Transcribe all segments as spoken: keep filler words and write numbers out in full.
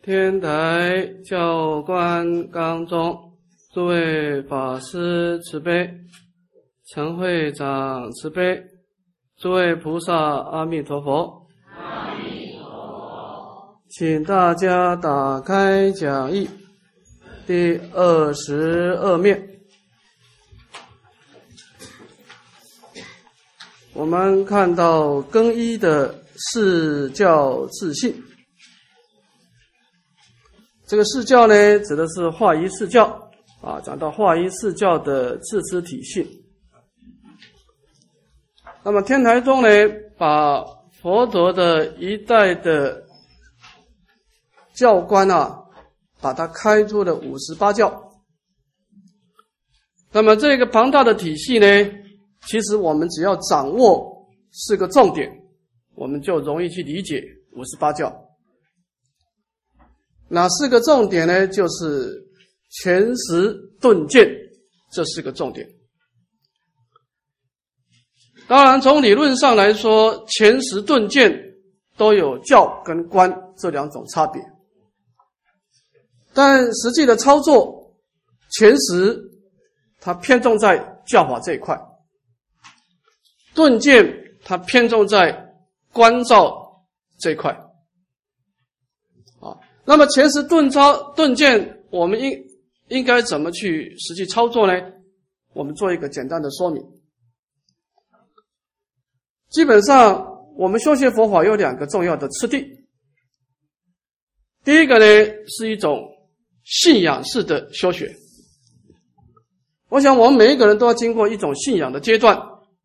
天台教官纲中，诸位法师慈悲，陈会长慈悲，诸位菩萨阿弥陀佛。 阿弥陀佛。 请大家打开讲义第二十二面，我们看到更一的释教自信。这个释教呢，指的是化一释教啊，讲到化一释教的自知体性。那么天台宗呢，把佛陀的一代的教官啊，把它开出了五十八教。那么这个庞大的体系呢，其实我们只要掌握四个重点，我们就容易去理解五十八教。哪四个重点呢？就是全实顿见这四个重点。当然从理论上来说，全实顿见都有教跟观这两种差别，但实际的操作，全实它偏重在教法这一块，顿见它偏重在观照这一块。那么全实顿操顿见，我们应应该怎么去实际操作呢？我们做一个简单的说明。基本上我们修学佛法有两个重要的次第。第一个呢，是一种信仰式的修学。我想我们每一个人都要经过一种信仰的阶段。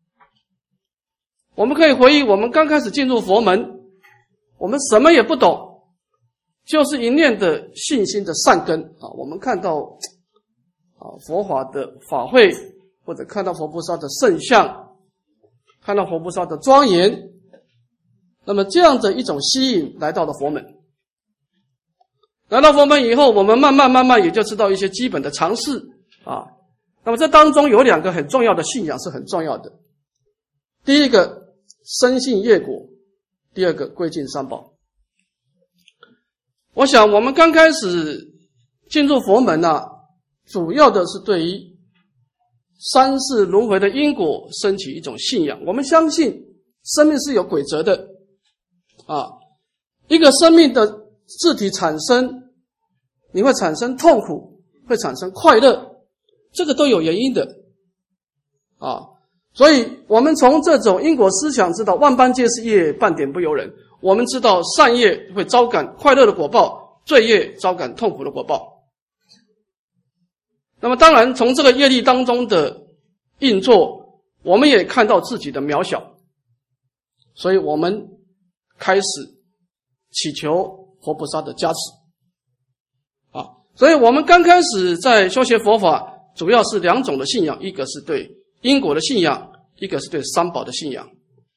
我们可以回忆我们刚开始进入佛门，我们什么也不懂，就是一念的信心的善根啊。我们看到啊佛法的法会，或者看到佛菩萨的圣像，看到佛菩萨的庄严，那么这样的一种吸引来到了佛门。来到佛门以后，我们慢慢慢慢也就知道一些基本的常识啊。那么这当中有两个很重要的信仰是很重要的。第一个深信业果，第二个归敬三宝。我想我们刚开始进入佛门啊，主要的是对于三世轮回的因果升起一种信仰。我们相信生命是有轨则的啊，一个生命的自体产生，你会产生痛苦，会产生快乐，这个都有原因的啊。所以我们从这种因果思想知道万般皆是业，半点不由人。我们知道善业会招感快乐的果报，罪业招感痛苦的果报。那么当然从这个业力当中的运作，我们也看到自己的渺小，所以我们开始祈求佛菩萨的加持啊。所以我们刚开始在修学佛法，主要是两种的信仰，一个是对因果的信仰，一个是对三宝的信仰。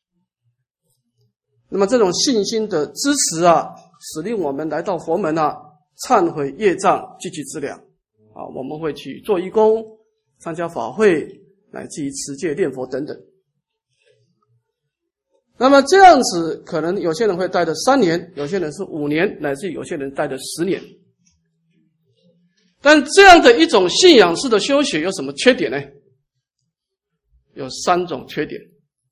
那么这种信心的支持啊，使令我们来到佛门啊，忏悔业障，积极资粮啊，我们会去做义工，参加法会，乃至于持戒念佛等等。那么这样子，可能有些人会待的三年，有些人是五年，乃至于有些人待的十年。但这样的一种信仰式的修学有什么缺点呢？有三种缺点。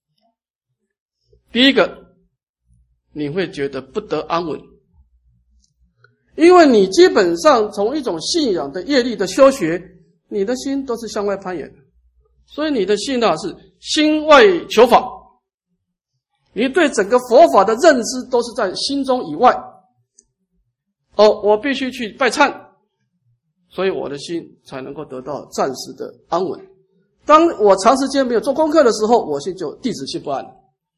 第一个，你会觉得不得安稳，因为你基本上从一种信仰的业力的修学，你的心都是向外攀岩的，所以你的心啊是心外求法，你对整个佛法的认知都是在心中以外。哦，我必须去拜忏，所以我的心才能够得到暂时的安稳。当我长时间没有做功课的时候，我心就弟子心不安了。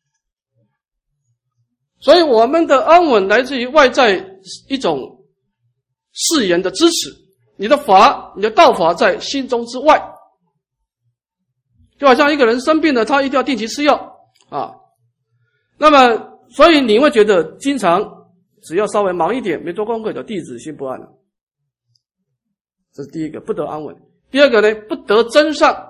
所以我们的安稳来自于外在一种誓言的支持，你的法，你的道法在心中之外。就好像一个人生病了，他一定要定期吃药啊。那么所以你会觉得经常只要稍微忙一点，没做功课就弟子心不安了。这是第一个，不得安稳。第二个呢，不得真善。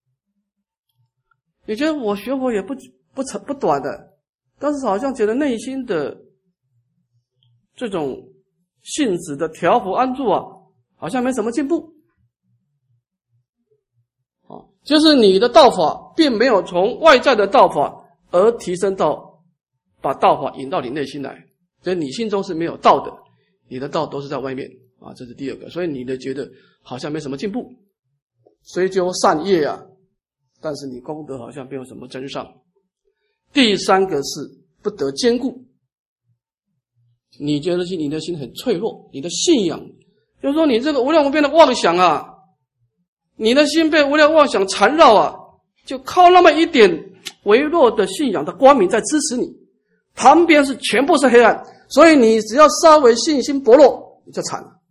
你觉得我学佛也不不长不短的，但是好像觉得内心的这种性质的调伏安住啊，好像没什么进步。啊，就是你的道法并没有从外在的道法而提升到把道法引到你内心来，所以你心中是没有道的，你的道都是在外面啊，这是第二个。所以你的觉得好像没什么进步，虽究善业啊，但是你功德好像没有什么增上。第三个是不得坚固，你觉得你的心很脆弱，你的信仰就是说你这个无量无边的妄想啊，你的心被无量妄想缠绕啊，就靠那么一点微弱的信仰的光明在支持你，旁边是全部是黑暗，所以你只要稍微信心薄弱你就惨了，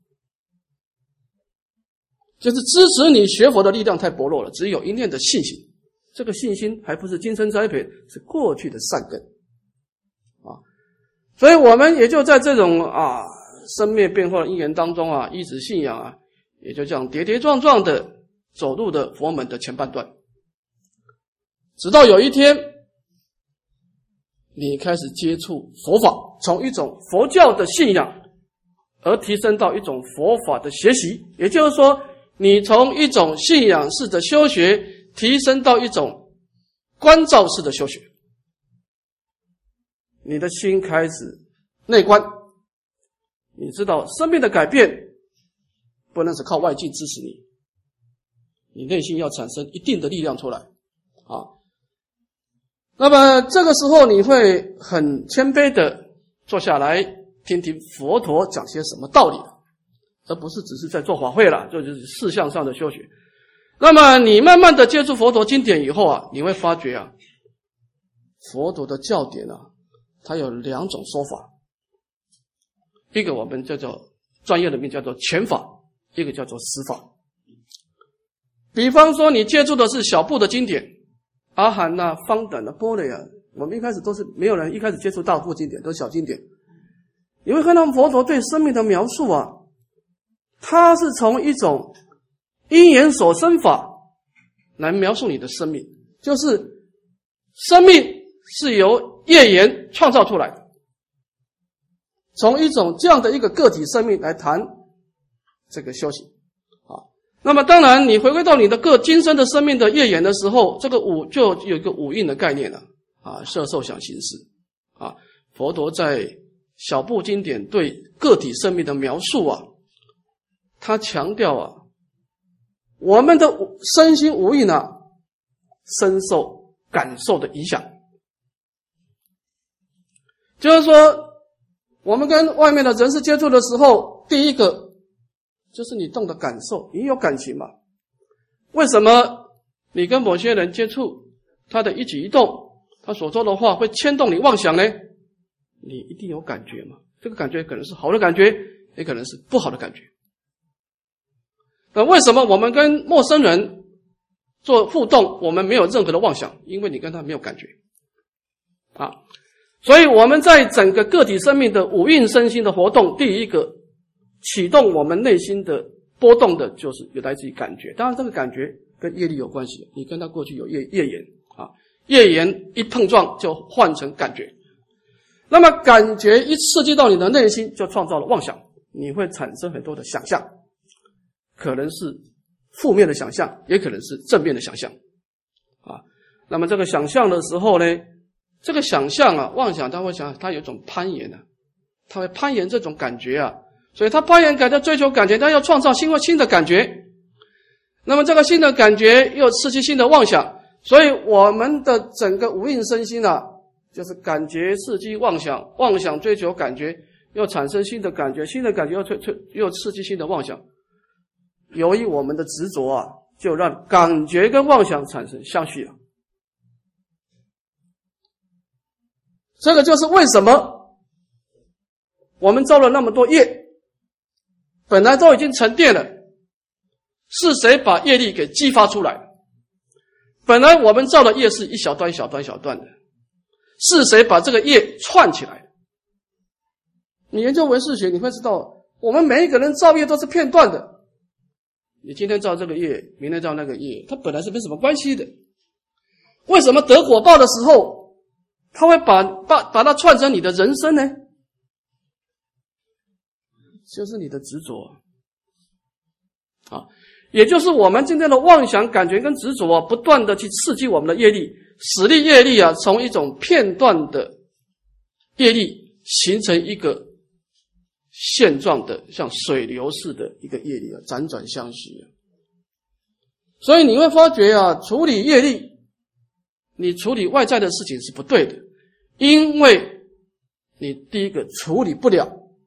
就是支持你学佛的力量太薄弱了，只有一念的信心，这个信心还不是今生栽培，是过去的善根啊。所以我们也就在这种啊生灭变化的因缘当中啊，依止信仰啊，也就这样跌跌撞撞的走入的佛门的前半段，直到有一天你开始接触佛法，从一种佛教的信仰而提升到一种佛法的学习，也就是说你从一种信仰式的修学提升到一种观照式的修学，你的心开始内观，你知道生命的改变不能是靠外境支持你，你内心要产生一定的力量出来啊。那么这个时候你会很谦卑的坐下来听听佛陀讲些什么道理，而不是只是在做法会了，这就是事项上的修学。那么你慢慢的接触佛陀经典以后啊，你会发觉啊，佛陀的教典啊，它有两种说法，一个我们叫做专业的名叫做全法，一个叫做实法。比方说你接触的是小部的经典，阿含啊、方等啊、般若啊，我们一开始都是没有人一开始接触大部经典，都是小经典。你会看到佛陀对生命的描述啊，他是从一种因缘所生法来描述你的生命，就是生命是由业缘创造出来的，从一种这样的一个个体生命来谈这个修行啊。那么当然你回归到你的个今生的生命的业缘的时候，这个五就有一个五蕴的概念了啊，色受想行识啊。佛陀在小部经典对个体生命的描述啊，他强调啊，我们的身心五蕴啊，深受感受的影响。就是说，我们跟外面的人事接触的时候，第一个就是你动的感受，你有感情嘛？为什么你跟某些人接触，他的一举一动，他所说的话会牵动你妄想呢？你一定有感觉嘛？这个感觉可能是好的感觉，也可能是不好的感觉。那为什么我们跟陌生人做互动，我们没有任何的妄想？因为你跟他没有感觉啊。所以我们在整个个体生命的五蕴身心的活动，第一个启动我们内心的波动的就是来自于感觉。当然这个感觉跟业力有关系，你跟他过去有业业缘啊，业缘一碰撞就换成感觉。那么感觉一刺激到你的内心，就创造了妄想，你会产生很多的想象，可能是负面的想象，也可能是正面的想象啊。那么这个想象的时候呢，这个想象啊，妄想它会想，它有一种攀岩啊，它会攀岩这种感觉啊，所以它攀岩感觉追求感觉，它要创造新新的感觉。那么这个新的感觉又刺激新的妄想，所以我们的整个五蕴身心啊，就是感觉刺激妄想，妄想追求感觉，又产生新的感觉，新的感觉又催催又刺激新的妄想。由于我们的执着啊，就让感觉跟妄想产生相续了。这个就是为什么我们造了那么多业，本来都已经沉淀了，是谁把业力给激发出来？本来我们造的业是一小段一小段一小段的，是谁把这个业串起来？你研究唯识学，你会知道，我们每一个人造业都是片段的。你今天造这个业，明天造那个业，它本来是没什么关系的。为什么得果报的时候，他会把把把它串成你的人生呢？ 就是你的执着啊，也就是我们今天的妄想、感觉跟执着啊，不断的去刺激我们的业力，使力业力啊，从一种片段的业力形成一个现状的像水流似的一个业力啊，辗转相续啊。所以你会发觉啊，处理业力，你处理外在的事情是不对的，因为你第一个处理不了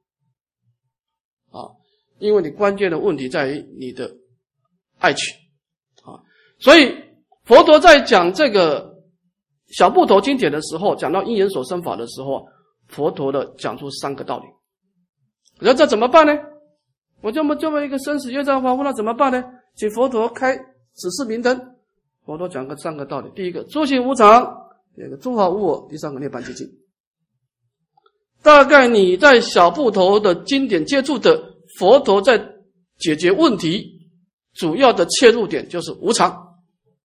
啊，因为你关键的问题在于你的爱取啊。所以佛陀在讲这个小部头经典的时候，讲到因缘所生法的时候，佛陀的讲出三个道理。那这怎么办呢？我这么这么一个生死业障凡夫，那怎么办呢？请佛陀开指示明灯。佛陀讲个三个道理：第一个，诸行无常；第二个，诸法无我；第三个，涅槃寂静。大概你在小部头的经典接触的佛陀在解决问题，主要的切入点就是无常。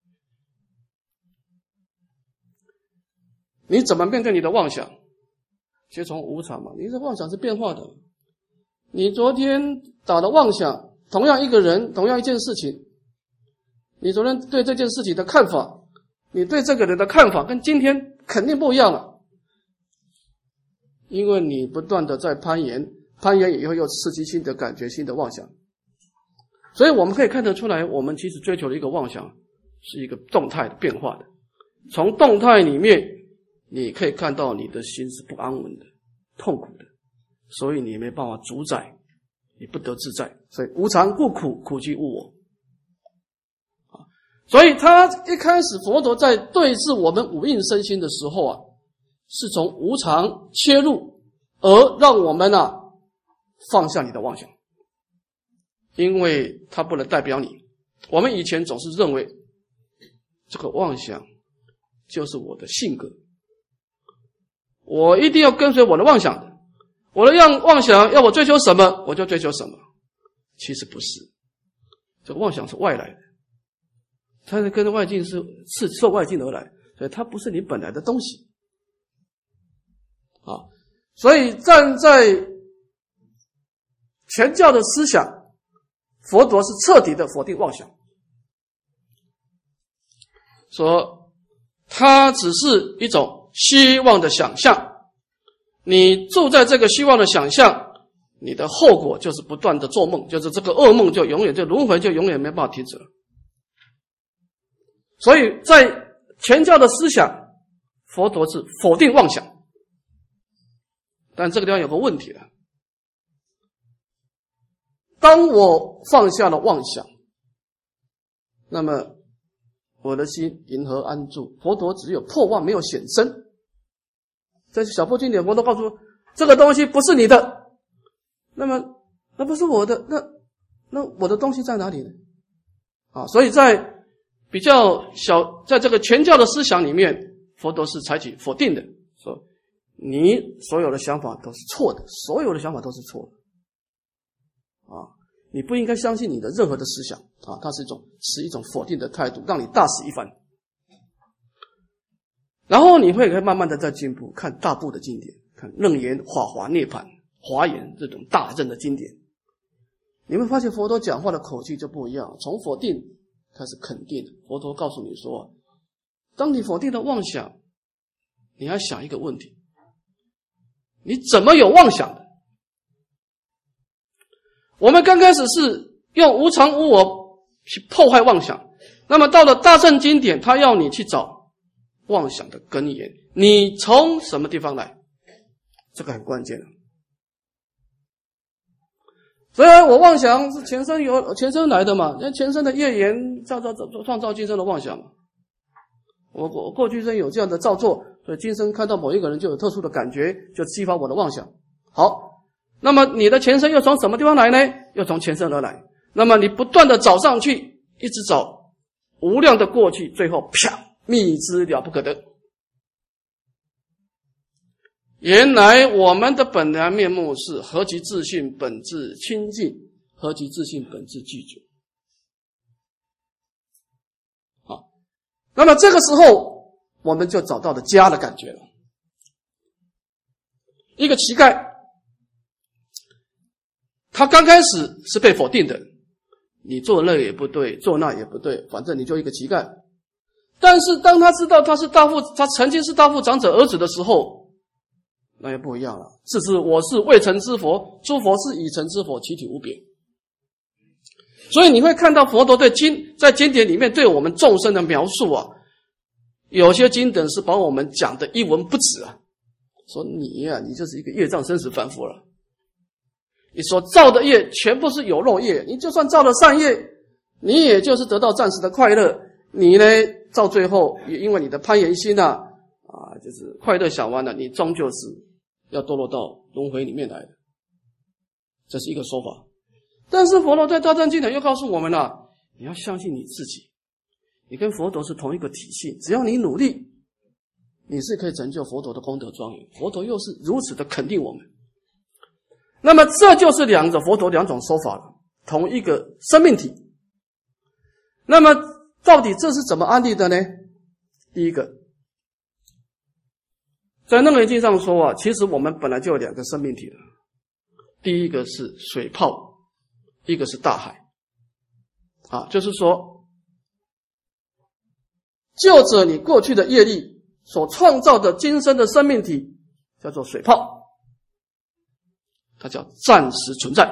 你怎么面对你的妄想？先从无常嘛，你的妄想是变化的。你昨天打的妄想，同样一个人，同样一件事情，你昨天对这件事情的看法，你对这个人的看法跟今天肯定不一样了。因为你不断的在攀岩，攀岩以后又刺激新的感觉、新的妄想。所以我们可以看得出来，我们其实追求的一个妄想是一个动态的变化的。从动态里面你可以看到你的心是不安稳的、痛苦的，所以你没办法主宰，你不得自在。所以无常故苦，苦即无我。所以他一开始佛陀在对治我们五蕴身心的时候啊，是从无常切入，而让我们啊放下你的妄想，因为它不能代表你。我们以前总是认为这个妄想就是我的性格，我一定要跟随我的妄想的，我的让妄想要我追求什么我就追求什么。其实不是，这个妄想是外来的，它是跟着外境是是受外境而来，所以它不是你本来的东西啊。所以站在全教的思想，佛陀是彻底的否定妄想，说它只是一种希望的想象，你住在这个希望的想象，你的后果就是不断的做梦，就是这个噩梦就永远就轮回就永远没办法停止了。所以在全教的思想，佛陀是否定妄想，但这个地方有个问题了。当我放下了妄想，那么我的心银河安住。佛陀只有破妄没有显真。在小部经典佛陀告诉这个东西不是你的，那么那不是我的，那那我的东西在哪里呢？啊，所以在比较小，在这个全教的思想里面，佛陀是采取否定的，说你所有的想法都是错的，所有的想法都是错的啊，你不应该相信你的任何的思想啊，它是一种是一种否定的态度，让你大死一番。然后你会慢慢的在进步，看大部的经典，看楞严、法华、涅槃、华严这种大正的经典，你会发现佛陀讲话的口气就不一样，从否定开始肯定。佛陀告诉你说，当你否定的妄想，你要想一个问题，你怎么有妄想的？我们刚开始是用无常无我去破坏妄想，那么到了大乘经典，他要你去找妄想的根源，你从什么地方来？这个很关键。所以我妄想是前生有前生来的嘛，那前生的业缘造造创造今生的妄想嘛。我我过去生有这样的造作，所以今生看到某一个人就有特殊的感觉，就激发我的妄想。好，那么你的前生又从什么地方来呢？又从前生而来。那么你不断的找上去，一直找无量的过去，最后啪，密之了不可得。原来我们的本来面目是何其自性本质清净，何其自性本质具足。好，那么这个时候我们就找到了家的感觉了。一个乞丐， 他刚开始是被否定的，你做那也不对，做那也不对，反正你就一个乞丐。但是当他知道他是大富，他曾经是大富长者儿子的时候，那也不一样了。自知我是未成之佛，诸佛是已成之佛，其体无别。所以你会看到佛陀对经在经典里面对我们众生的描述啊，有些经典是把我们讲的一文不值啊，说你呀、啊，你就是一个业障生死凡夫了。你所造的业全部是有漏业，你就算造了善业，你也就是得到暂时的快乐，你呢到最后也因为你的攀岩心啊，啊，就是快乐享完了，你终究是要堕落到轮回里面来的，这是一个说法。但是佛陀在大藏经典又告诉我们了、啊，你要相信你自己，你跟佛陀是同一个体系，只要你努力，你是可以成就佛陀的功德庄严。佛陀又是如此的肯定我们。那么这就是两种佛陀两种说法了，同一个生命体。那么到底这是怎么安立的呢？第一个，在楞严经上说啊，其实我们本来就有两个生命体了，第一个是水泡，一个是大海啊，就是说就着你过去的业力所创造的今生的生命体叫做水泡，它叫暂时存在，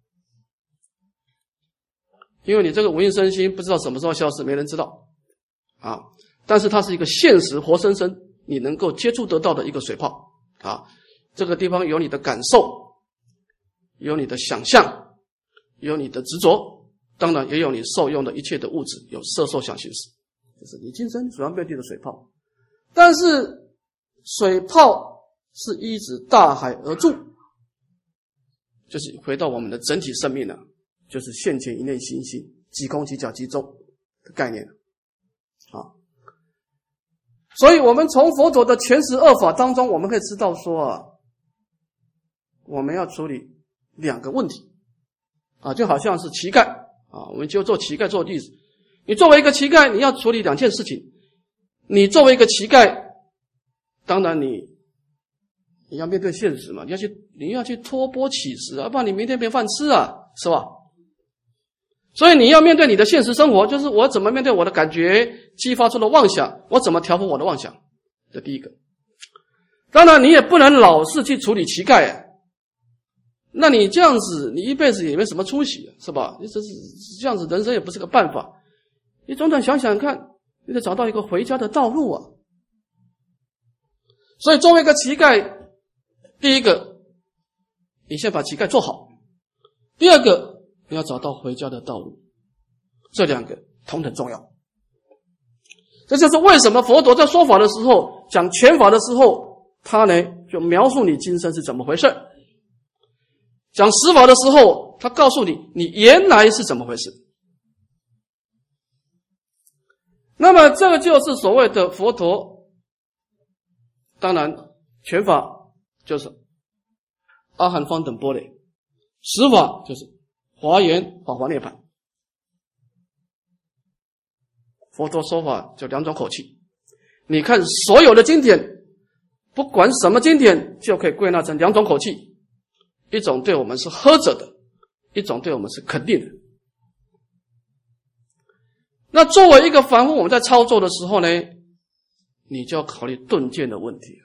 因为你这个无印身心不知道什么时候消失，没人知道啊。但是它是一个现实活生生你能够接触得到的一个水泡啊。这个地方有你的感受，有你的想象，有你的执着，当然也有你受用的一切的物质，有色受想行识，这是你今生主要面对的水泡。但是水泡是依止大海而住，就是回到我们的整体生命了，就是现前一念心性，即空即假即中的概念啊。所以我们从佛陀的全十二法当中，我们可以知道说啊，我们要处理两个问题啊，就好像是乞丐啊，我们就做乞丐做例子。你作为一个乞丐，你要处理两件事情。你作为一个乞丐，当然你你要面对现实嘛，你要去你要去托钵乞食啊，不然你明天没饭吃啊，是吧？所以你要面对你的现实生活，就是我怎么面对我的感觉激发出了妄想，我怎么调伏我的妄想，这第一个。当然你也不能老是去处理乞丐啊，那你这样子你一辈子也没什么出息，是吧？你这是这样子人生也不是个办法，你总得想想看，你得找到一个回家的道路啊。所以作为一个乞丐，第一个你先把乞丐做好，第二个你要找到回家的道路，这两个同等重要。这就是为什么佛陀在说法的时候，讲全法的时候，他呢就描述你今生是怎么回事，讲十法的时候，他告诉你你原来是怎么回事。那么这个就是所谓的佛陀，当然全法就是阿含方等波雷，十法就是华严法华涅槃。佛陀说法就两种口气，你看所有的经典，不管什么经典，就可以归纳成两种口气，一种对我们是呵责的，一种对我们是肯定的。那作为一个凡夫，我们在操作的时候呢，你就要考虑顿见的问题。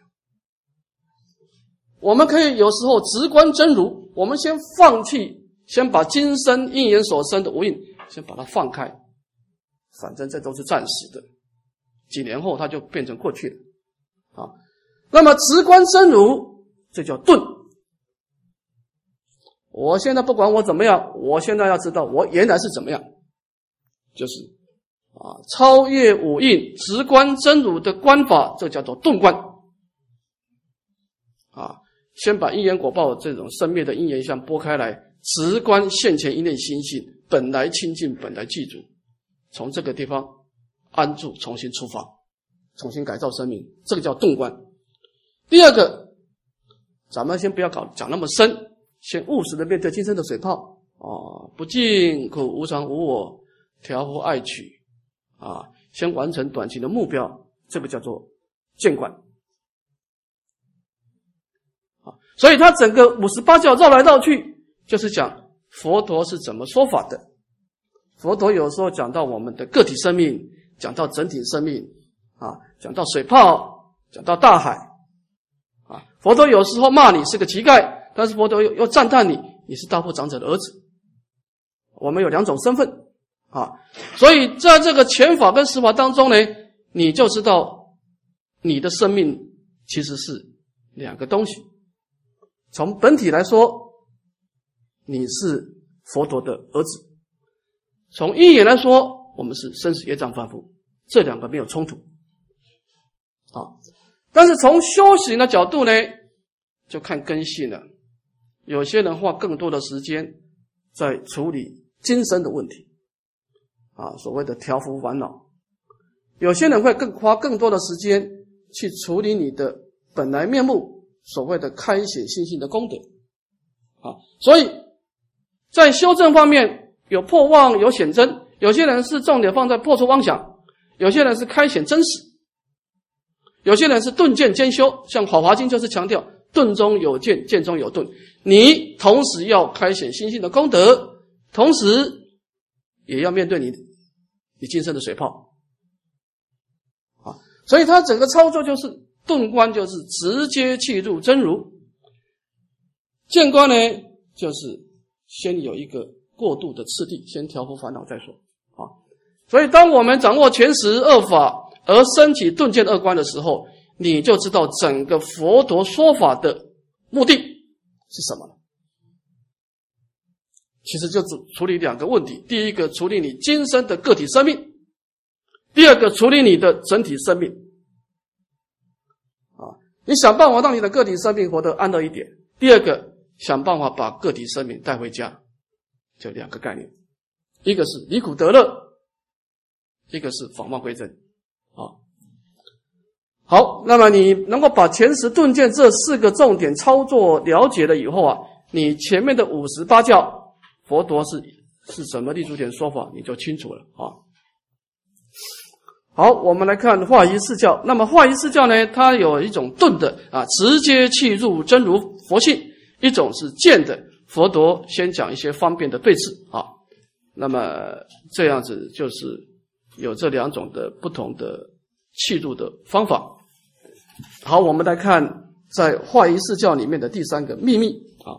我们可以有时候直观真如，我们先放弃，先把今生因缘所生的无印先把它放开，反正这都是暂时的，几年后它就变成过去了啊。那么直观真如，这叫顿。我现在不管我怎么样，我现在要知道我原来是怎么样，就是啊，超越五蕴直观真如的观法，这叫做顿观啊。先把因缘果报这种生灭的因缘相拨开来，直观现前一念心性，本来清净，本来具足，从这个地方安住，重新出发，重新改造生命，这个叫顿观。第二个，咱们先不要搞讲那么深，先务实的面对今生的水泡啊，不净苦无常无我，调伏爱取啊，先完成短期的目标，这个叫做见观啊。所以他整个五十八教绕来绕去， 就是讲佛陀是怎么说法的。佛陀有时候讲到我们的个体生命，讲到整体生命啊，讲到水泡，讲到大海啊。佛陀有时候骂你是个乞丐，但是佛陀又又赞叹你，你是大富长者的儿子。我们有两种身份啊，所以在这个前法跟实法当中呢，你就知道你的生命其实是两个东西。从本体来说，你是佛陀的儿子；从因缘来说，我们是生死业障凡夫，这两个没有冲突啊。但是从修行的角度呢，就看根性了。有些人花更多的时间在处理今生的问题啊，所谓的调伏烦恼；有些人会更花更多的时间去处理你的本来面目，所谓的开显心性的功德啊。所以在修正方面有破妄有显真，有些人是重点放在破除妄想，有些人是开显真实，有些人是顿渐兼修，像《法华经》就是强调顿中有渐，渐中有顿。你同时要开显心性的功德，同时也要面对你你今生的水泡啊。所以他整个操作就是顿观，就是直接契入真如；见观呢，就是先有一个过渡的次第，先调伏烦恼再说啊。所以当我们掌握前十二法而升起顿见二观的时候，你就知道整个佛陀说法的目的是什么了。其实就处理两个问题，第一个处理你今生的个体生命，第二个处理你的整体生命啊。你想办法让你的个体生命活得安乐一点，第二个想办法把个体生命带回家，就两个概念，一个是离苦得乐，一个是返妄归真啊。好，那么你能够把前十顿见这四个重点操作了解了以后啊，你前面的五十八教佛陀是是什么立足点说法，你就清楚了啊。好，我们来看化仪四教。那么化仪四教呢，它有一种顿的啊，直接契入真如佛性；一种是渐的，佛陀先讲一些方便的对治啊。那么这样子就是有这两种的不同的契入的方法。好，我们来看在化仪四教里面的第三个秘密啊。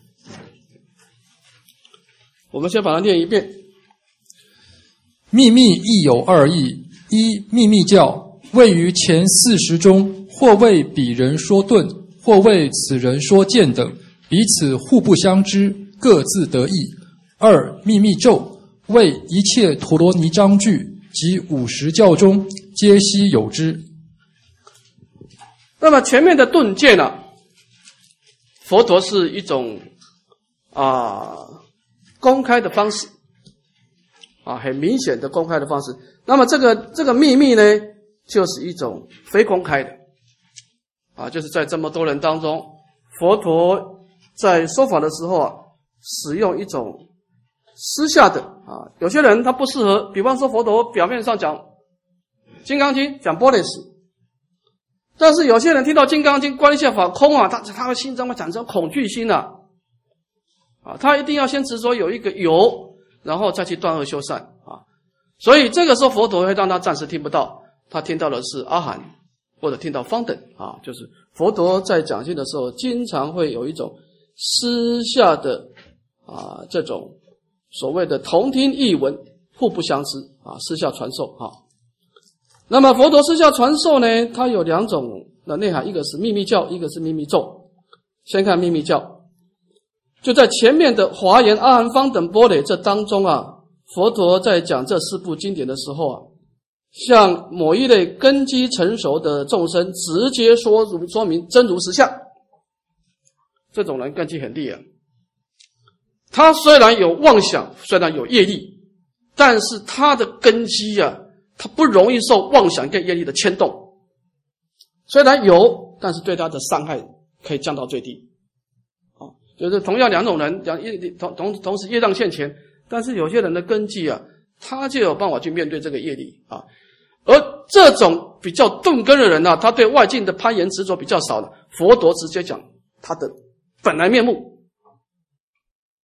我们先把它念一遍。 秘密亦有二义：一、秘密教位于前四十中，或为彼人说顿，或为此人说渐等，彼此互不相知，各自得益。二、秘密咒为一切陀罗尼章句及五十教中皆悉有之。 那么前面的顿见啊，佛陀是一种啊公开的方式啊，很明显的公开的方式。那么这个这个秘密呢，就是一种非公开的啊，就是在这么多人当中，佛陀在说法的时候啊，使用一种私下的啊，有些人他不适合，比方说佛陀表面上讲金刚经，讲般若时，但是有些人听到金刚经观一切法空啊，他他会心中会产生恐惧心啊，啊，他一定要先执着有一个有，然后再去断恶修善啊。所以这个时候佛陀会让他暂时听不到，他听到的是阿含或者听到方等啊，就是佛陀在讲经的时候，经常会有一种私下的啊这种所谓的同听异闻，互不相知啊，私下传授啊。那么佛陀私下传授呢，它有两种的内涵，一个是秘密教，一个是秘密咒。先看秘密教，就在前面的华严、阿含、方等、般若这当中啊，佛陀在讲这四部经典的时候啊，向某一类根基成熟的众生直接说如说明真如实相。这种人根基很利啊，他虽然有妄想，虽然有业力，但是他的根基啊，他不容易受妄想跟业力的牵动。虽然有，但是对他的伤害可以降到最低。啊，就是同样两种人，两同同同时业障现前，但是有些人的根基啊，他就有办法去面对这个业力啊。而这种比较钝根的人啊，他对外境的攀岩执着比较少了。佛陀直接讲他的本来面目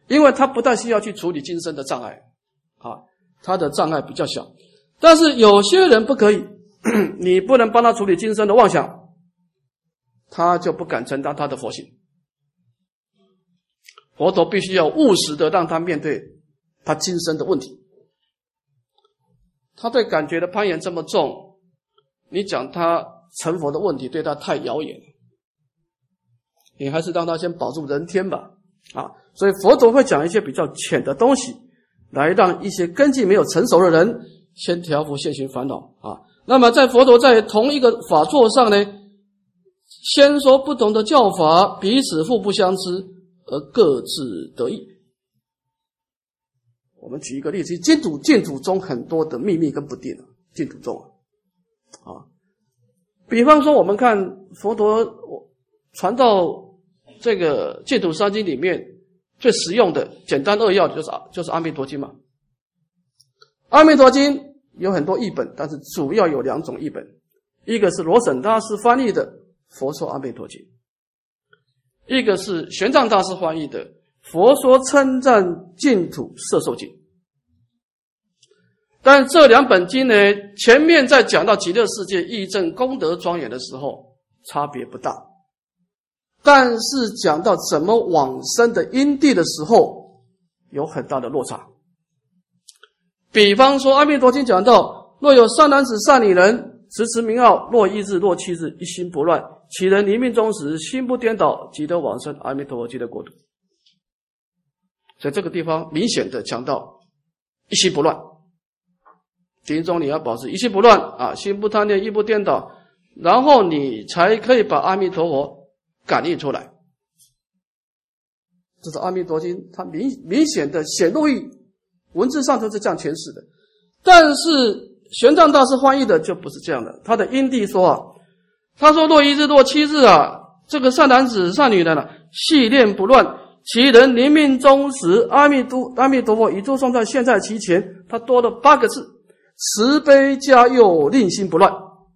因为他不但需要去处理今生的障碍啊，他的障碍比较小。但是有些人不可以，你不能帮他处理今生的妄想，他就不敢承担他的佛性。佛陀必须要务实的让他面对他今生的问题。他对感觉的攀岩这么重，你讲他成佛的问题对他太遥远了，你还是让他先保住人天吧。啊，所以佛陀会讲一些比较浅的东西，来让一些根基没有成熟的人先调伏现行烦恼啊。那么在佛陀在同一个法座上呢，先说不同的教法，彼此互不相知，而各自得益。我们举一个例子，净土净土中很多的秘密跟不定，净土中啊，比方说我们看佛陀传到这个净土三经里面最实用的简单扼要的就是就是阿弥陀经嘛。阿弥陀经有很多译本，但是主要有两种译本，一个是罗什大师翻译的《佛说阿弥陀经》，一个是玄奘大师翻译的《佛说称赞净土摄受经》。但这两本经呢，前面在讲到极乐世界义正功德庄严的时候差别不大，但是讲到怎么往生的因地的时候有很大的落差。比方说阿弥陀经讲到，若有善男子善女人持持名号，若一日若七日一心不乱，其人临命终时心不颠倒，即得往生阿弥陀佛极乐国土。所以这个地方明显的讲到一心不乱，临终你要保持一心不乱啊，心不贪恋，意不颠倒，然后你才可以把阿弥陀佛感应出来。这是阿弥陀经它明明显的显露意，文字上都是这样诠释的。但是玄奘大师翻译的就不是这样的，他的因地说啊，他说若一日若七日啊，这个善男子善女人啊，系念不乱，其人临命终时，阿弥陀阿弥陀佛已作颂在现在其前，他多了八个字，慈悲加佑，令心不乱。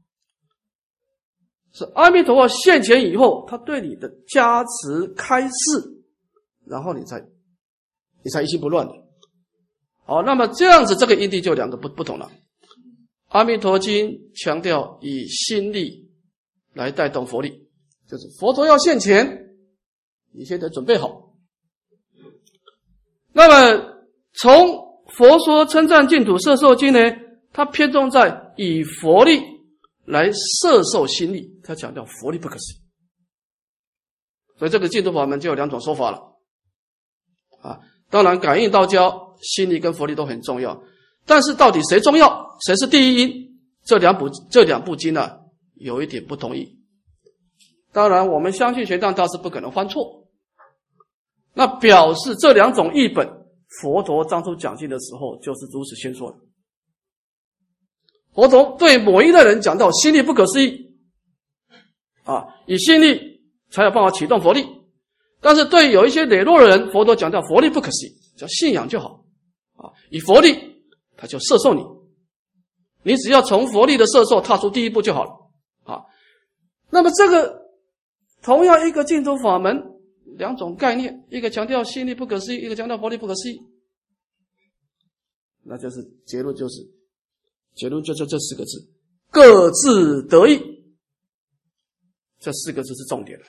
是阿弥陀佛现前以后，他对你的加持开示，然后你才你才一心不乱的。好，那么这样子这个因地就两个不不同了。阿弥陀经强调以心力来带动佛力，就是佛陀要现前，你先得准备好。那么从佛说称赞净土摄受经呢，它偏重在以佛力来摄受心力，他强调佛力不可思议。所以这个净土法门就有两种说法了啊。当然感应道交心力跟佛力都很重要，但是到底谁重要，谁是第一因，这两部这两部经啊有一点不同意。当然我们相信玄奘大师不可能犯错，那表示这两种译本佛陀当初讲经的时候就是如此先说的。佛陀对某一类人讲到心力不可思议啊，以心力才有办法启动佛力，但是对有一些磊落的人，佛陀讲到佛力不可思议，叫信仰就好啊，以佛力他就摄受你，你只要从佛力的摄受踏出第一步就好了啊。那么这个同样一个净土法门，两种概念，一个强调心力不可思议，一个强调佛力不可思议，那就是结论就是结论就是这四个字，各自得益，这四个字是重点的。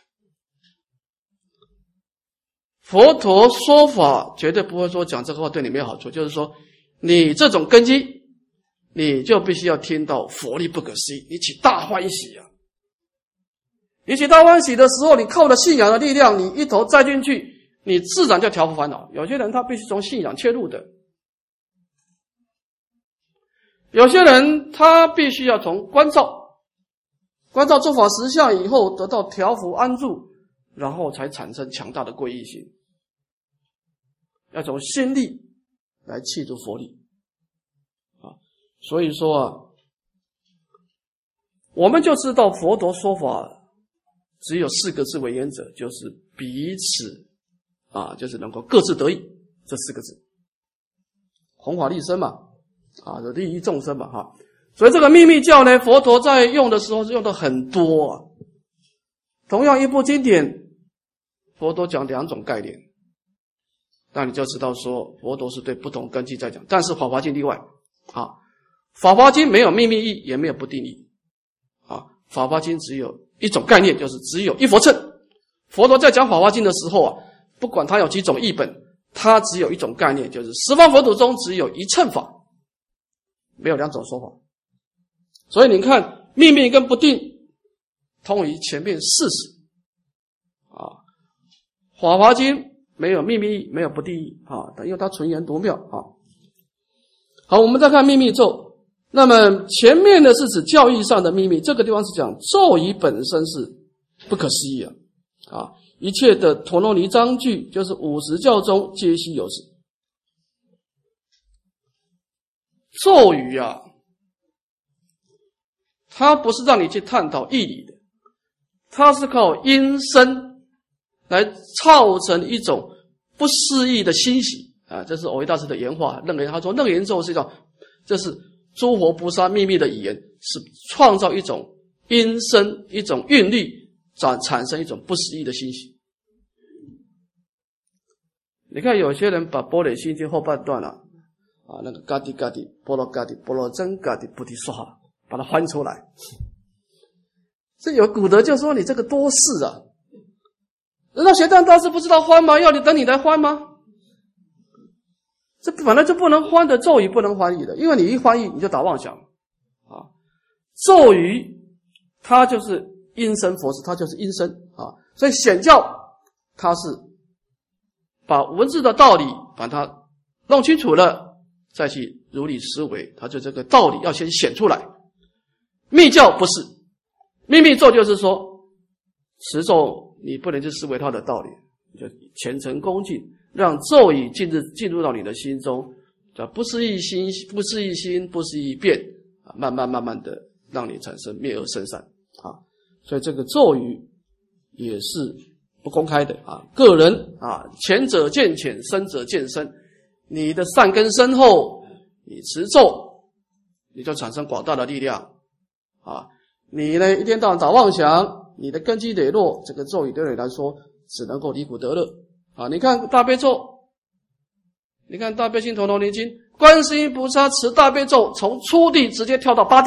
佛陀说法绝对不会说讲这个话对你没有好处，就是说你这种根基你就必须要听到佛力不可思议，你起大欢喜啊！你起大欢喜的时候，你靠着信仰的力量，你一头栽进去，你自然就调伏烦恼。有些人他必须从信仰切入的，有些人他必须要从关照关照诸法实相以后得到调伏安住，然后才产生强大的皈依心，要从心力来契入佛力啊。所以说啊，我们就知道佛陀说法只有四个字为原则，就是彼此啊，就是能够各自得益，这四个字，弘法利生嘛，啊，利益众生嘛，哈。所以这个秘密教呢，佛陀在用的时候是用的很多啊。同样一部经典，佛陀讲两种概念那你就知道说佛陀是对不同根基在讲，但是法华经例外啊，法华经没有秘密义，也没有不定义啊，法华经只有一种概念，就是只有一佛乘。佛陀在讲法华经的时候啊，不管他有几种译本，他只有一种概念，就是十方佛土中只有一乘法，没有两种说法。所以你看秘密跟不定通于前面事实啊，法华经没有秘密义，没有不定义啊，因为它纯言独妙啊。好，我们再看秘密咒。那么前面的是指教义上的秘密，这个地方是讲咒语本身是不可思议啊。啊，一切的陀罗尼章句，就是五十教中皆悉有之。咒语啊，它不是让你去探讨义理的，它是靠音声来造成一种不思议的欣喜啊。这是藕益大师的原话，楞严他说楞严咒是一种，这是诸佛菩萨秘密的语言，是创造一种音声，一种韵律，产产生一种不思议的欣喜。你看有些人把《般若心经》后半段啊，啊那个嘎滴嘎滴波罗嘎滴波罗僧嘎滴菩提说哈，把它翻出来。这有古德就说你这个多事啊，难道玄奘大师不知道翻吗？要你等你来翻吗？这本来就不能翻的咒语不能翻译的，因为你一翻译你就打妄想啊。咒语它就是音声佛事，它就是音声啊，所以显教它是把文字的道理把它弄清楚了，再去如理思维，它就这个道理要先显出来。密教不是，秘密咒就是说持咒你不能去思维它的道理，就虔诚恭敬，让咒语进入进入到你的心中，叫不思议心，不思议心，不思议变，慢慢慢慢的让你产生灭恶生善啊。所以这个咒语也是不公开的啊，个人啊，浅者见浅，深者见深。你的善根深厚，你持咒，你就产生广大的力量啊。你呢一天到晚打妄想，你的根基羸弱，这个咒语对你来说只能够离苦得乐啊。你看大悲咒，你看大悲心陀罗尼经，观世音菩萨持大悲咒，从初地直接跳到八地。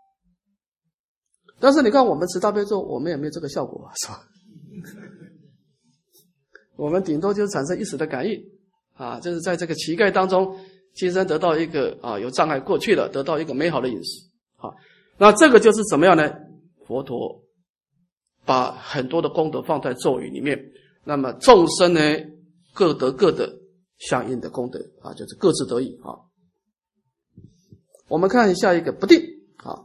但是你看我们持大悲咒，我们也没有这个效果，是吧？我们顶多就是产生一时的感应啊，就是在这个乞丐当中，今生得到一个啊有障碍过去了，得到一个美好的饮食啊。那这个就是怎么样呢？佛陀把很多的功德放在咒语里面，那么众生呢各得各的相应的功德啊，就是各自得益啊。我们看下一个不定啊。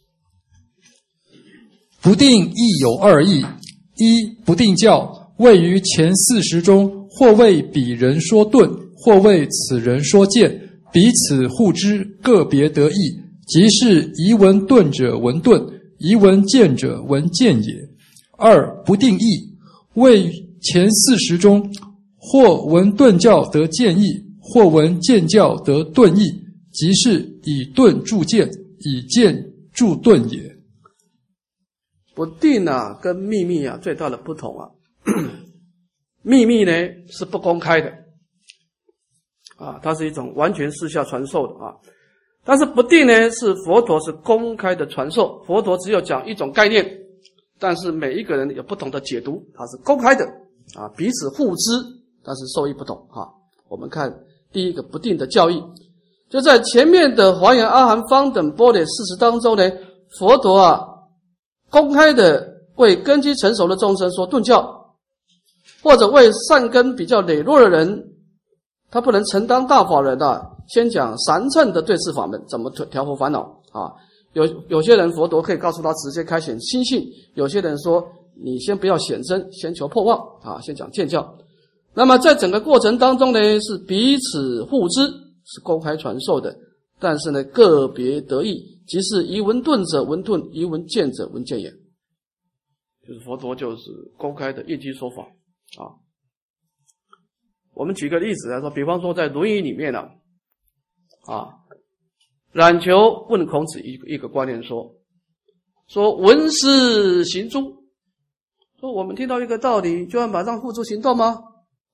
不定亦有二义：一、不定教位于前四十中，或为彼人说顿，或为此人说见，彼此互知，个别得益，即是宜闻顿者闻顿，宜闻见者闻见也。二、不定义位前四十中，或闻顿教得见义，或闻见教得顿义，即是以顿助见，以见助顿也。 不定啊跟秘密啊最大的不同啊，秘密呢是不公开的啊，它是一种完全私下传授的啊。但是不定呢是佛陀是公开的传授，佛陀只有讲一种概念，但是每一个人有不同的解读，它是公开的啊，彼此互知，但是受益不同啊。我们看第一个不定的教义，就在前面的华严阿含方等般若事实当中呢，佛陀啊公开的为根基成熟的众生说顿教，或者为善根比较羸弱的人，他不能承担大法人啊，先讲三乘的对治法门，怎么调伏烦恼啊。有有些人佛陀可以告诉他直接开显心性，有些人说你先不要显真，先求破妄啊，先讲见教。那么在整个过程当中呢，是彼此互知，是公开传授的，但是呢个别得益，即是宜闻顿者闻顿，宜闻见者闻见也。就是佛陀就是公开的业绩说法啊。我们举个例子来说，比方说在《论语》里面呢，啊，冉求问孔子一个一个观念说，说闻思行诸，说我们听到一个道理就要马上付诸行动吗？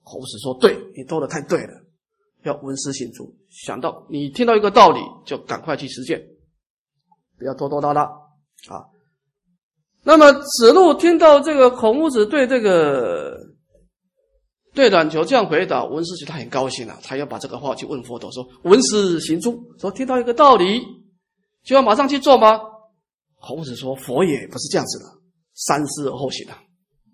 孔夫子说对，你说的太对了，要闻思行诸，想到你听到一个道理就赶快去实践，不要拖拖拉拉啊。那么子路听到这个孔夫子对这个对冉求这样回答，闻思行他很高兴啊，他要把这个话去问佛陀说闻思行诸，说听到一个道理就要马上去做吗？孔夫子说佛也不是这样子的，三思而后行啊。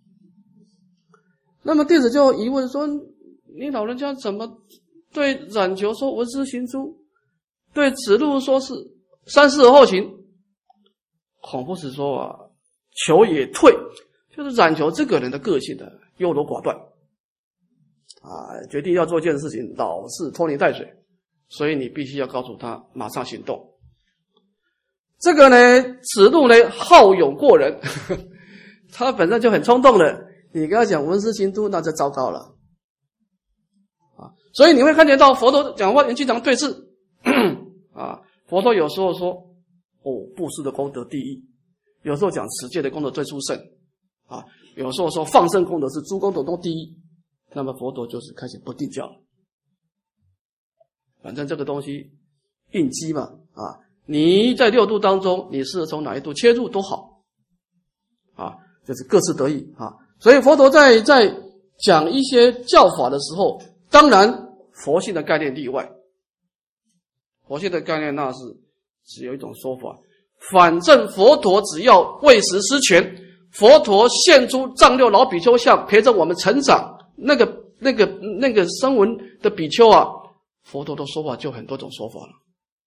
那么弟子就疑问说，你老人家怎么对冉求说闻思行诸，对子路说是三思而后行？孔夫子说啊，求也退，就是冉求这个人的个性的优柔寡断啊，决定要做一件事情老是拖泥带水，所以你必须要告诉他马上行动。这个呢，子路呢好勇过人，呵呵，他本身就很冲动了，你跟他讲闻思行诸，那就糟糕了啊！所以你会看见到佛陀讲话经常对峙啊，佛陀有时候说哦，布施的功德第一，有时候讲持戒的功德最殊胜啊，有时候说放生功德是诸功德中第一，那么佛陀就是开始不定教了。反正这个东西应机嘛啊，你在六度当中，你是从哪一度切入都好啊，就是各自得益啊。所以佛陀在在讲一些教法的时候，当然佛性的概念例外，佛性的概念那是只有一种说法，反正佛陀只要为时施权，佛陀现出丈六老比丘像陪着我们成长，那个那个那个声闻的比丘啊，佛陀的说法就很多种说法了。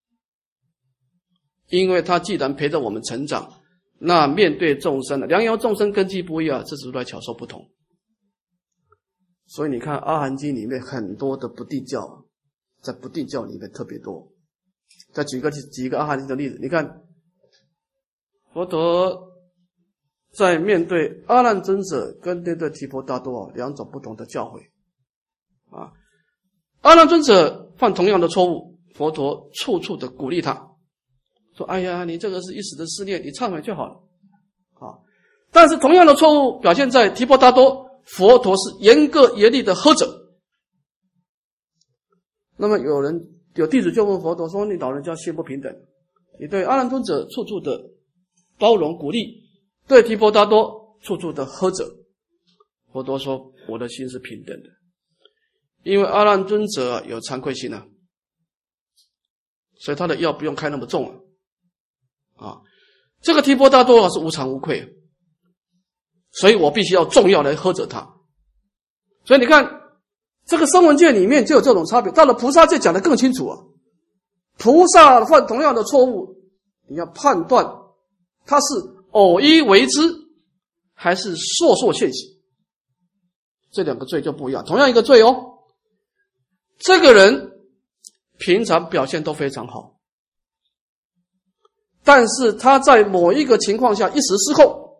因为他既然陪着我们成长，那面对众生，良由众生根基不一啊，这是如来巧说不同。所以你看阿含经里面很多的不定教，在不定教里面特别多。再举个举一个阿含经的例子，你看佛陀在面对阿难尊者跟面对提婆达多啊两种不同的教诲啊。阿难尊者犯同样的错误，佛陀处处的鼓励他，说哎呀，你这个是一时的思念，你忏悔就好了啊。但是同样的错误表现在提婆达多，佛陀是严格严厉的呵责。那么有人有弟子就问佛陀说，你老人家心不平等，你对阿难尊者处处的包容鼓励，对提婆达多处处的呵责。佛陀说我的心是平等的，因为阿难尊者有惭愧心啊，所以他的药不用开那么重啊。啊，这个提婆达多是无惭无愧，所以我必须要重要来呵责他。所以你看这个声闻界里面就有这种差别，到了菩萨界讲得更清楚啊。菩萨犯同样的错误，你要判断他是偶一为之还是烁烁现行，这两个罪就不一样。同样一个罪哦，这个人平常表现都非常好，但是他在某一个情况下一时失控，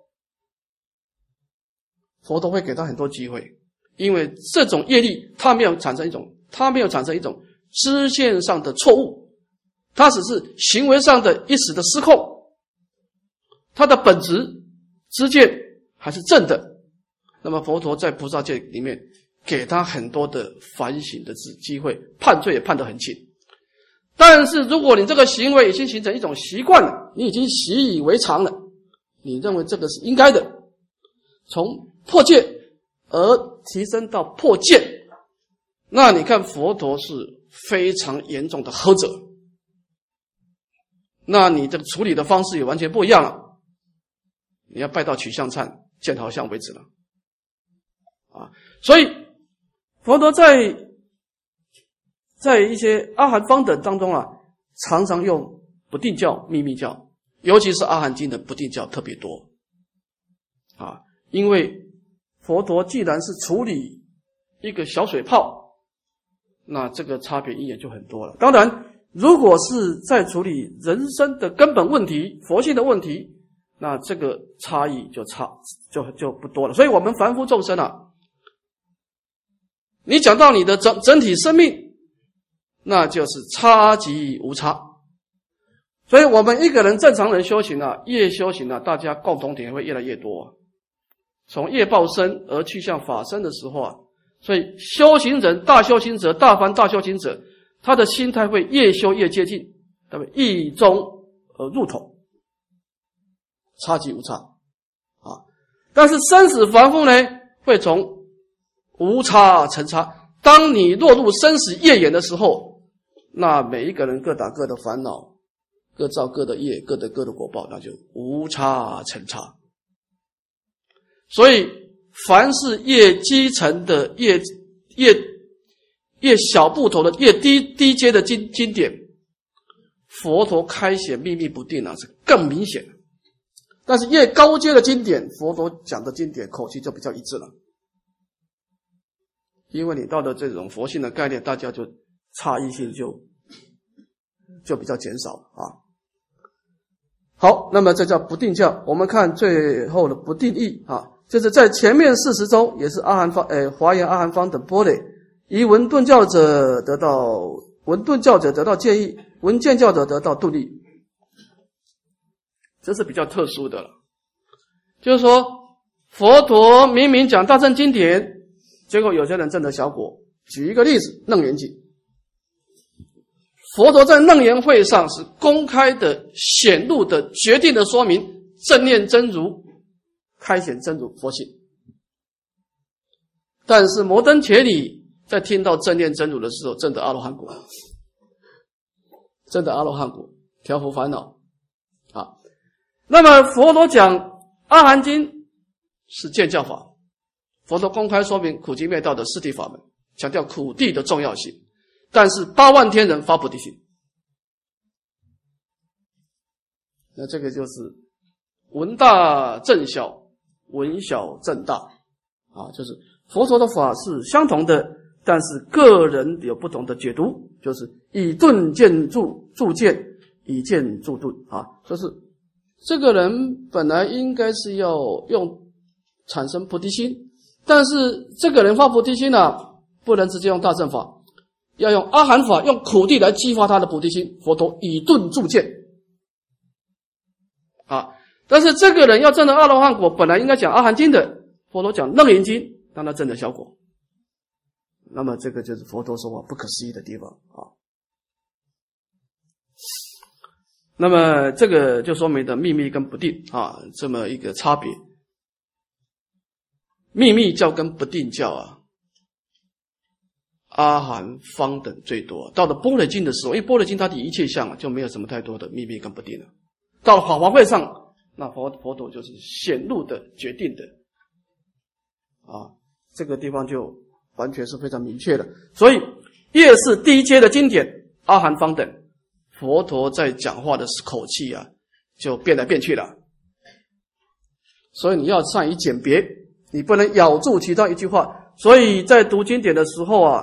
佛陀会给他很多机会，因为这种业力他没有产生一种他没有产生一种知见上的错误，他只是行为上的一时的失控，他的本质知见还是正的。那么佛陀在菩萨界里面给他很多的反省的机会，判罪也判得很轻。但是如果你这个行为已经形成一种习惯了，你已经习以为常了，你认为这个是应该的，从破戒而提升到破戒，那你看佛陀是非常严重的呵责，那你这个处理的方式也完全不一样了，你要拜到取相忏见好相为止了啊。所以佛陀在在一些阿含方等当中啊，常常用不定教、秘密教，尤其是阿含经的不定教特别多啊。因为佛陀既然是处理一个小水泡，那这个差别因缘就很多了。当然如果是在处理人生的根本问题、佛性的问题，那这个差异就差就就不多了。所以我们凡夫众生啊，你讲到你的整整体生命，那就是差即无差。所以我们一个人正常人修行啊，越修行啊，大家共同点会越来越多。从业报身而去向法身的时候啊， 所以修行人、大修行者、大凡大修行者，他的心态会越修越接近，对不对？意中而入统，差即无差啊。但是生死凡夫呢，会从无差成差。当你落入生死业眼的时候，那每一个人各打各的烦恼，各造各的业，各得各的果报，那就无差成差。所以凡是越基层的、越越越小部头的、越低低阶的经经典，佛陀开显秘密不定啊，是更明显的。但是越高阶的经典，佛陀讲的经典口气就比较一致了。因为你到了这种佛性的概念，大家就差异性就就比较减少了啊。好，那么这叫不定教。我们看最后的不定义啊，就是在前面四十中，也是阿含方诶华严阿含方等波类，以文顿教者得到文顿教者得到建议，文见教者得到顿义，这是比较特殊的了。就是说，佛陀明明讲大乘经典。结果有些人证得小果。举一个例子，楞严经。佛陀在楞严会上是公开的、显露的、决定的说明正念真如，开显真如佛性。但是摩登伽利在听到正念真如的时候，证得阿罗汉果，证得阿罗汉果，调伏烦恼啊。那么佛陀讲阿含经是见教法。佛陀公开说明苦集灭道的四谛法门，强调苦谛的重要性，但是八万天人发菩提心。那这个就是闻大正小，闻小正大啊，就是佛陀的法是相同的，但是个人有不同的解读，就是以顿见助助见，以见助顿啊，就是这个人本来应该是要用产生菩提心。但是这个人发菩提心啊，不能直接用大乘法，要用阿含法，用苦谛来激发他的菩提心。佛陀以顿助见啊。但是这个人要证得阿罗汉果，本来应该讲阿含经的，佛陀讲楞严经，让他证得小果。那么这个就是佛陀说话不可思议的地方啊。那么这个就说明的秘密跟不定啊，这么一个差别。秘密教跟不定教啊，阿含方等最多。到了般若经的时候，因为般若经它的一切相啊，就没有什么太多的秘密跟不定了。到了法华会上，那佛佛陀就是显露的、决定的啊，这个地方就完全是非常明确的。所以越是第一阶的经典，阿含方等，佛陀在讲话的口气啊，就变来变去了。所以你要善于鉴别。你不能咬住其中一句话，所以在读经典的时候啊，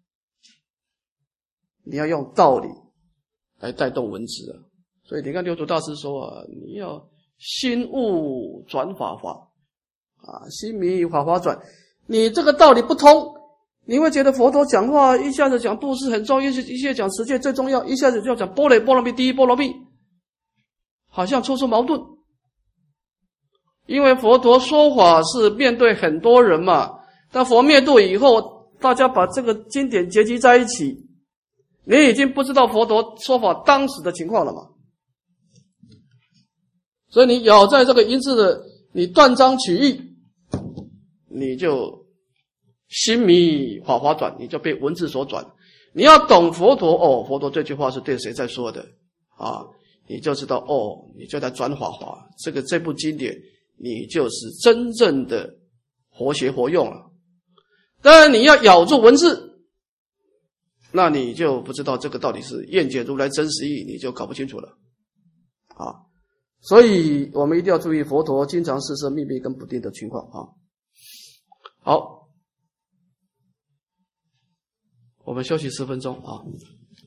你要用道理来带动文字啊。所以你看六祖大师说啊，你要心悟转法华啊，心迷法华转。你这个道理不通，你会觉得佛陀讲话一下子讲布施很重要，一下子讲持戒最重要，一下子就要讲般若波罗蜜第一波罗蜜，好像处处矛盾。因为佛陀说法是面对很多人嘛，但佛灭度以后，大家把这个经典结集在一起，你已经不知道佛陀说法当时的情况了嘛。所以你咬在这个音字的，你断章取义，你就心迷法华转，你就被文字所转。你要懂佛陀，哦，佛陀这句话是对谁在说的啊？你就知道，哦，你就在转法华，这个这部经典你就是真正的活学活用了。当然你要咬住文字，那你就不知道这个到底是验解如来真实意，你就搞不清楚了啊。所以我们一定要注意佛陀经常示摄秘密跟不定的情况啊。好，我们休息十分钟啊。